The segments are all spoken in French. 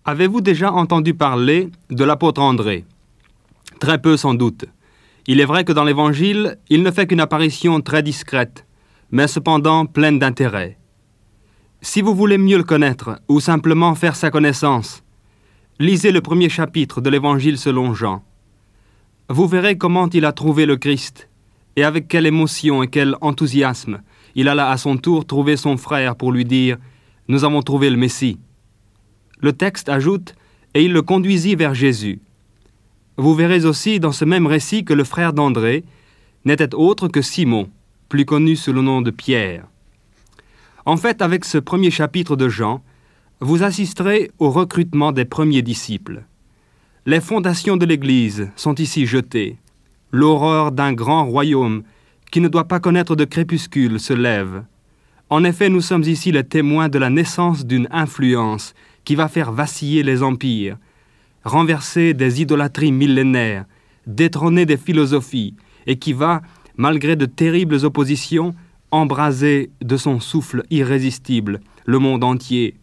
Avez-vous déjà entendu parler de l'apôtre André ? Très peu sans doute. Il est vrai que dans l'Évangile, il ne fait qu'une apparition très discrète, mais cependant pleine d'intérêt. Si vous voulez mieux le connaître, ou simplement faire sa connaissance, lisez le premier chapitre de l'Évangile selon Jean. Vous verrez comment il a trouvé le Christ, et avec quelle émotion et quel enthousiasme il alla à son tour trouver son frère pour lui dire « Nous avons trouvé le Messie ». Le texte ajoute « Et il le conduisit vers Jésus ». Vous verrez aussi dans ce même récit que le frère d'André n'était autre que Simon, plus connu sous le nom de Pierre. En fait, avec ce premier chapitre de Jean, vous assisterez au recrutement des premiers disciples. Les fondations de l'Église sont ici jetées. L'aurore d'un grand royaume qui ne doit pas connaître de crépuscule se lève. En effet, nous sommes ici les témoins de la naissance d'une influence qui va faire vaciller les empires, renverser des idolâtries millénaires, détrôner des philosophies, et qui va, malgré de terribles oppositions, embraser de son souffle irrésistible le monde entier.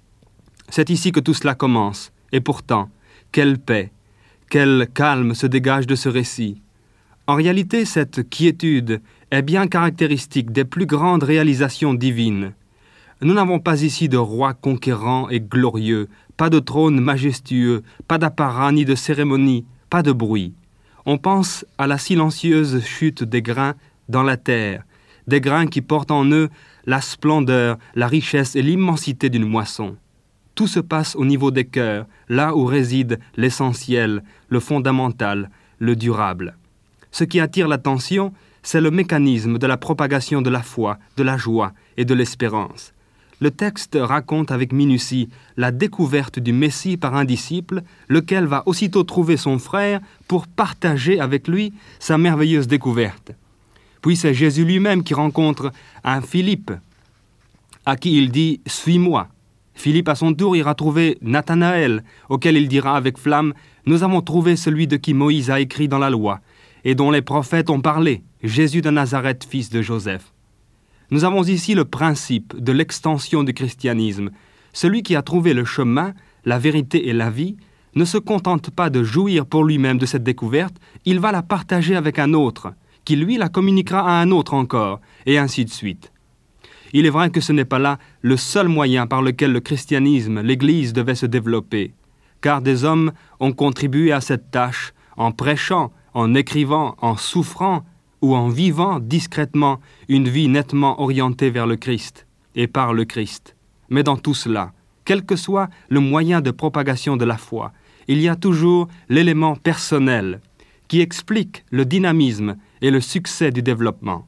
C'est ici que tout cela commence, et pourtant, quelle paix, quel calme se dégage de ce récit. En réalité, cette quiétude est bien caractéristique des plus grandes réalisations divines. Nous n'avons pas ici de roi conquérant et glorieux, pas de trône majestueux, pas d'apparat ni de cérémonie, pas de bruit. On pense à la silencieuse chute des grains dans la terre, des grains qui portent en eux la splendeur, la richesse et l'immensité d'une moisson. Tout se passe au niveau des cœurs, là où réside l'essentiel, le fondamental, le durable. Ce qui attire l'attention, c'est le mécanisme de la propagation de la foi, de la joie et de l'espérance. Le texte raconte avec minutie la découverte du Messie par un disciple, lequel va aussitôt trouver son frère pour partager avec lui sa merveilleuse découverte. Puis c'est Jésus lui-même qui rencontre un Philippe, à qui il dit « Suis-moi ». Philippe, à son tour, ira trouver Nathanaël, auquel il dira avec flamme « Nous avons trouvé celui de qui Moïse a écrit dans la loi, et dont les prophètes ont parlé, Jésus de Nazareth, fils de Joseph ». Nous avons ici le principe de l'extension du christianisme. Celui qui a trouvé le chemin, la vérité et la vie ne se contente pas de jouir pour lui-même de cette découverte, il va la partager avec un autre, qui lui la communiquera à un autre encore, et ainsi de suite. Il est vrai que ce n'est pas là le seul moyen par lequel le christianisme, l'Église devait se développer, car des hommes ont contribué à cette tâche en prêchant, en écrivant, en souffrant, ou en vivant discrètement une vie nettement orientée vers le Christ et par le Christ. Mais dans tout cela, quel que soit le moyen de propagation de la foi, il y a toujours l'élément personnel qui explique le dynamisme et le succès du développement.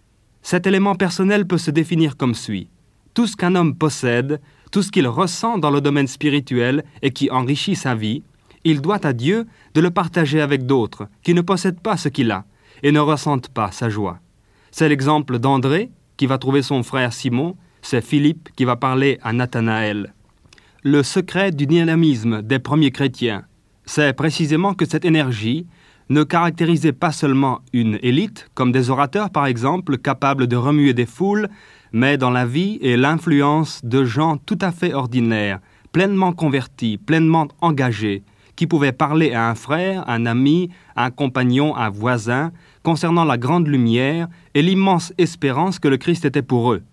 Cet élément personnel peut se définir comme suit. Tout ce qu'un homme possède, tout ce qu'il ressent dans le domaine spirituel et qui enrichit sa vie, il doit à Dieu de le partager avec d'autres qui ne possèdent pas ce qu'il a et ne ressentent pas sa joie. C'est l'exemple d'André qui va trouver son frère Simon, c'est Philippe qui va parler à Nathanaël. Le secret du dynamisme des premiers chrétiens, c'est précisément que cette énergie ne caractérisait pas seulement une élite, comme des orateurs par exemple, capables de remuer des foules, mais dans la vie et l'influence de gens tout à fait ordinaires, pleinement convertis, pleinement engagés, qui pouvaient parler à un frère, un ami, un compagnon, un voisin, concernant la grande lumière et l'immense espérance que le Christ était pour eux.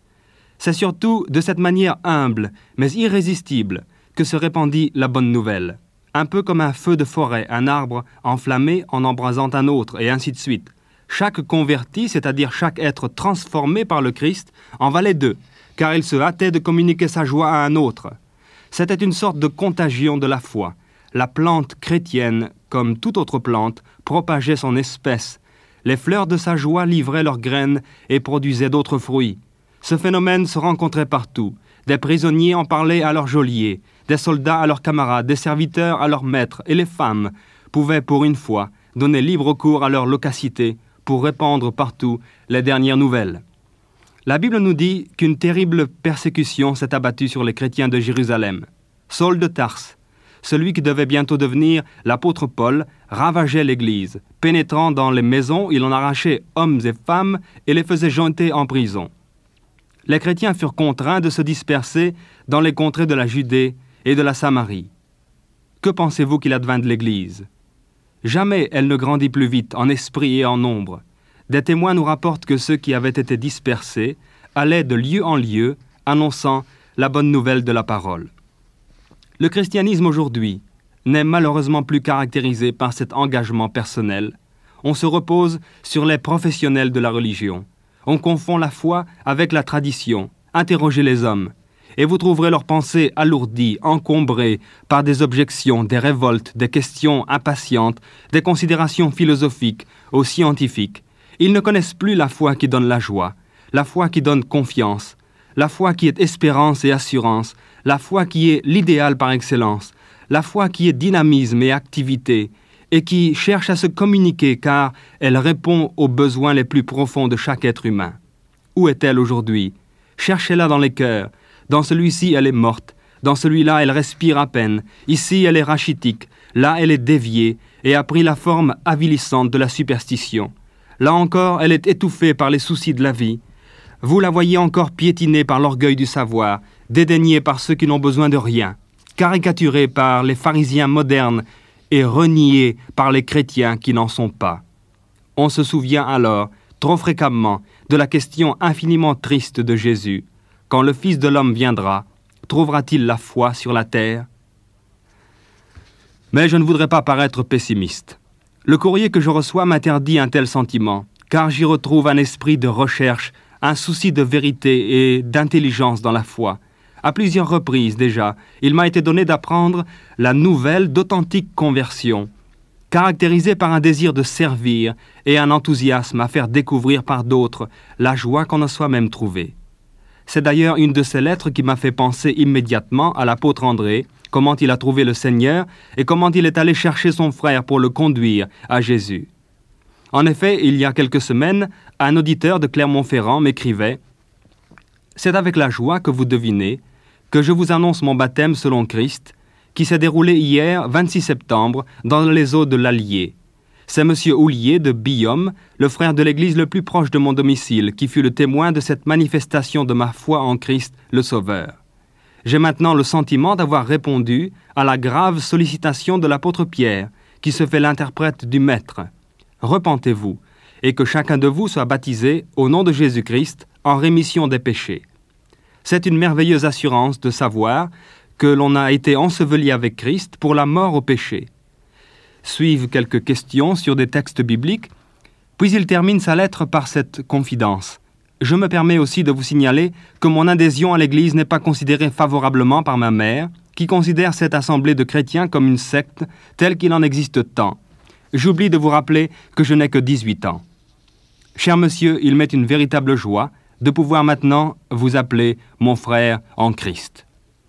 C'est surtout de cette manière humble, mais irrésistible, que se répandit la bonne nouvelle. Un peu comme un feu de forêt, un arbre enflammé en embrasant un autre, et ainsi de suite. Chaque converti, c'est-à-dire chaque être transformé par le Christ, en valait deux, car il se hâtait de communiquer sa joie à un autre. C'était une sorte de contagion de la foi. La plante chrétienne, comme toute autre plante, propageait son espèce. Les fleurs de sa joie livraient leurs graines et produisaient d'autres fruits. Ce phénomène se rencontrait partout. Des prisonniers en parlaient à leurs geôliers, des soldats à leurs camarades, des serviteurs à leurs maîtres, et les femmes pouvaient pour une fois donner libre cours à leur loquacité pour répandre partout les dernières nouvelles. La Bible nous dit qu'une terrible persécution s'est abattue sur les chrétiens de Jérusalem. Saul de Tarse, celui qui devait bientôt devenir l'apôtre Paul, ravageait l'Église. Pénétrant dans les maisons, il en arrachait hommes et femmes et les faisait jeter en prison. Les chrétiens furent contraints de se disperser dans les contrées de la Judée et de la Samarie. Que pensez-vous qu'il advint de l'Église? Jamais elle ne grandit plus vite en esprit et en nombre. Des témoins nous rapportent que ceux qui avaient été dispersés allaient de lieu en lieu, annonçant la bonne nouvelle de la parole. Le christianisme aujourd'hui n'est malheureusement plus caractérisé par cet engagement personnel. On se repose sur les professionnels de la religion. On confond la foi avec la tradition. Interrogez les hommes, et vous trouverez leurs pensées alourdies, encombrées par des objections, des révoltes, des questions impatientes, des considérations philosophiques ou scientifiques. Ils ne connaissent plus la foi qui donne la joie, la foi qui donne confiance, la foi qui est espérance et assurance, la foi qui est l'idéal par excellence, la foi qui est dynamisme et activité, et qui cherche à se communiquer car elle répond aux besoins les plus profonds de chaque être humain. Où est-elle aujourd'hui? Cherchez-la dans les cœurs. Dans celui-ci, elle est morte. Dans celui-là, elle respire à peine. Ici, elle est rachitique. Là, elle est déviée et a pris la forme avilissante de la superstition. Là encore, elle est étouffée par les soucis de la vie. Vous la voyez encore piétinée par l'orgueil du savoir, dédaignée par ceux qui n'ont besoin de rien, caricaturée par les pharisiens modernes et reniée par les chrétiens qui n'en sont pas. On se souvient alors, trop fréquemment, de la question infiniment triste de Jésus. Quand le Fils de l'homme viendra, trouvera-t-il la foi sur la terre? Mais je ne voudrais pas paraître pessimiste. Le courrier que je reçois m'interdit un tel sentiment, car j'y retrouve un esprit de recherche, un souci de vérité et d'intelligence dans la foi. À plusieurs reprises déjà, il m'a été donné d'apprendre la nouvelle d'authentique conversion, caractérisée par un désir de servir et un enthousiasme à faire découvrir par d'autres la joie qu'on a soi-même trouvée. C'est d'ailleurs une de ces lettres qui m'a fait penser immédiatement à l'apôtre André, comment il a trouvé le Seigneur et comment il est allé chercher son frère pour le conduire à Jésus. En effet, il y a quelques semaines, un auditeur de Clermont-Ferrand m'écrivait « C'est avec la joie que vous devinez que je vous annonce mon baptême selon Christ, qui s'est déroulé hier, 26 septembre, dans les eaux de l'Allier. C'est M. Houlier de Billom, le frère de l'Église le plus proche de mon domicile, qui fut le témoin de cette manifestation de ma foi en Christ, le Sauveur. J'ai maintenant le sentiment d'avoir répondu à la grave sollicitation de l'apôtre Pierre, qui se fait l'interprète du Maître. Repentez-vous, et que chacun de vous soit baptisé au nom de Jésus-Christ en rémission des péchés. C'est une merveilleuse assurance de savoir que l'on a été enseveli avec Christ pour la mort au péché. Suivent quelques questions sur des textes bibliques, puis il termine sa lettre par cette confidence. Je me permets aussi de vous signaler que mon adhésion à l'Église n'est pas considérée favorablement par ma mère, qui considère cette assemblée de chrétiens comme une secte telle qu'il en existe tant. J'oublie de vous rappeler que je n'ai que 18 ans. Cher monsieur, il m'est une véritable joie de pouvoir maintenant vous appeler mon frère en Christ.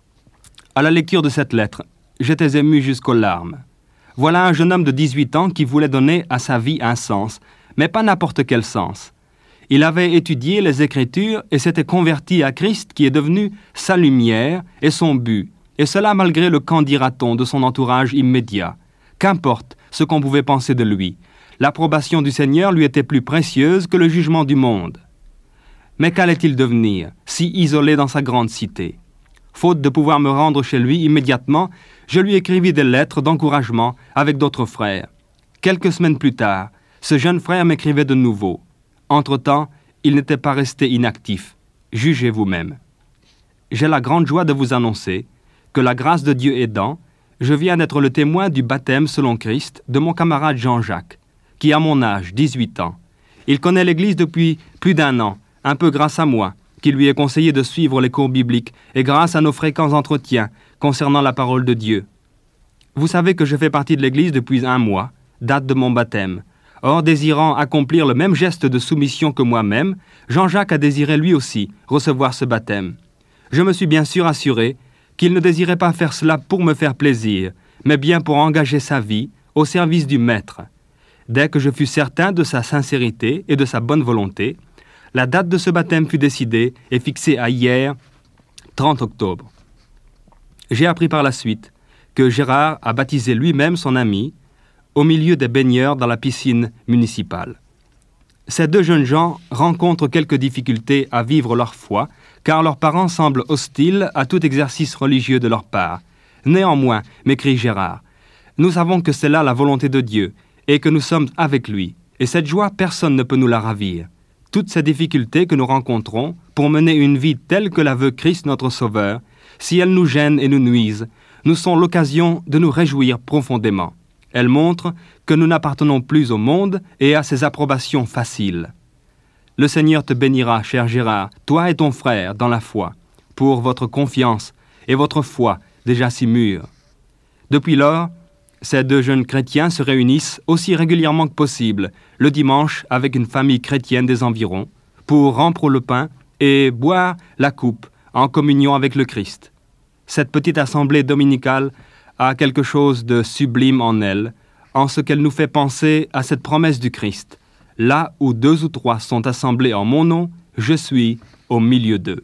À la lecture de cette lettre, j'étais ému jusqu'aux larmes. Voilà un jeune homme de 18 ans qui voulait donner à sa vie un sens, mais pas n'importe quel sens. Il avait étudié les Écritures et s'était converti à Christ qui est devenu sa lumière et son but, et cela malgré le qu'en dira-t-on de son entourage immédiat. Qu'importe ce qu'on pouvait penser de lui, l'approbation du Seigneur lui était plus précieuse que le jugement du monde. Mais qu'allait-il devenir, si isolé dans sa grande cité? Faute de pouvoir me rendre chez lui immédiatement, je lui écrivis des lettres d'encouragement avec d'autres frères. Quelques semaines plus tard, ce jeune frère m'écrivait de nouveau. Entre-temps, il n'était pas resté inactif. Jugez vous-même. J'ai la grande joie de vous annoncer que la grâce de Dieu aidant, je viens d'être le témoin du baptême selon Christ de mon camarade Jean-Jacques, qui a mon âge, 18 ans. Il connaît l'Église depuis plus d'1 an, un peu grâce à moi, qui lui ai conseillé de suivre les cours bibliques et grâce à nos fréquents entretiens concernant la parole de Dieu. Vous savez que je fais partie de l'Église depuis 1 mois, date de mon baptême. Or, désirant accomplir le même geste de soumission que moi-même, Jean-Jacques a désiré lui aussi recevoir ce baptême. Je me suis bien sûr assuré qu'il ne désirait pas faire cela pour me faire plaisir, mais bien pour engager sa vie au service du Maître. Dès que je fus certain de sa sincérité et de sa bonne volonté, la date de ce baptême fut décidée et fixée à hier, 30 octobre. J'ai appris par la suite que Gérard a baptisé lui-même son ami au milieu des baigneurs dans la piscine municipale. Ces 2 jeunes gens rencontrent quelques difficultés à vivre leur foi, car leurs parents semblent hostiles à tout exercice religieux de leur part. Néanmoins, m'écrie Gérard, nous savons que c'est là la volonté de Dieu et que nous sommes avec lui. Et cette joie, personne ne peut nous la ravir. Toutes ces difficultés que nous rencontrons pour mener une vie telle que la veut Christ notre Sauveur, si elles nous gênent et nous nuisent, nous sont l'occasion de nous réjouir profondément. Elles montrent que nous n'appartenons plus au monde et à ses approbations faciles. Le Seigneur te bénira, cher Gérard, toi et ton frère, dans la foi, pour votre confiance et votre foi déjà si mûre. Depuis lors, ces deux jeunes chrétiens se réunissent aussi régulièrement que possible, le dimanche avec une famille chrétienne des environs, pour rompre le pain et boire la coupe en communion avec le Christ. Cette petite assemblée dominicale a quelque chose de sublime en elle, en ce qu'elle nous fait penser à cette promesse du Christ. Là où 2 ou 3 sont assemblés en mon nom, je suis au milieu d'eux.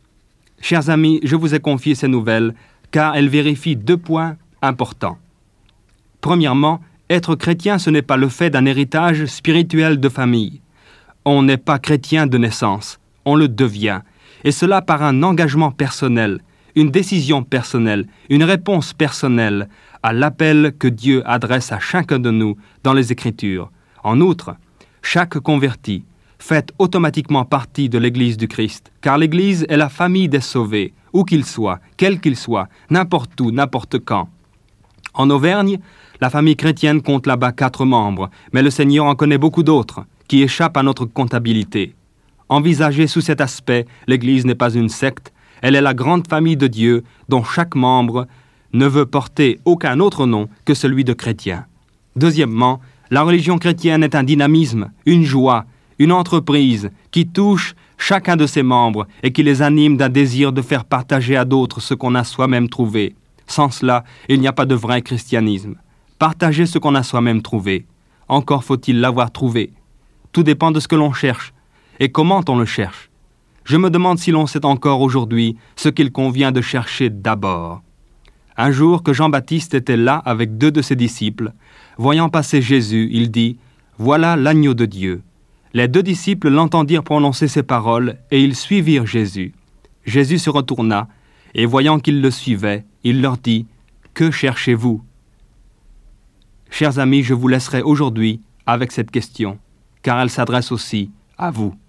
Chers amis, je vous ai confié ces nouvelles, car elles vérifient 2 points importants. Premièrement, être chrétien, ce n'est pas le fait d'un héritage spirituel de famille. On n'est pas chrétien de naissance, on le devient, et cela par un engagement personnel, une décision personnelle, une réponse personnelle à l'appel que Dieu adresse à chacun de nous dans les Écritures. En outre, chaque converti fait automatiquement partie de l'Église du Christ, car l'Église est la famille des sauvés, où qu'ils soient, quels qu'ils soient, n'importe où, n'importe quand. En Auvergne, la famille chrétienne compte là-bas 4 membres, mais le Seigneur en connaît beaucoup d'autres, qui échappent à notre comptabilité. Envisagée sous cet aspect, l'Église n'est pas une secte, elle est la grande famille de Dieu dont chaque membre ne veut porter aucun autre nom que celui de chrétien. Deuxièmement, la religion chrétienne est un dynamisme, une joie, une entreprise qui touche chacun de ses membres et qui les anime d'un désir de faire partager à d'autres ce qu'on a soi-même trouvé. Sans cela, il n'y a pas de vrai christianisme. Partager ce qu'on a soi-même trouvé. Encore faut-il l'avoir trouvé. Tout dépend de ce que l'on cherche et comment on le cherche. Je me demande si l'on sait encore aujourd'hui ce qu'il convient de chercher d'abord. Un jour que Jean-Baptiste était là avec 2 de ses disciples, voyant passer Jésus, il dit « Voilà l'agneau de Dieu ». Les 2 disciples l'entendirent prononcer ces paroles et ils suivirent Jésus. Jésus se retourna et voyant qu'ils le suivaient, il leur dit « Que cherchez-vous » Chers amis, je vous laisserai aujourd'hui avec cette question, car elle s'adresse aussi à vous.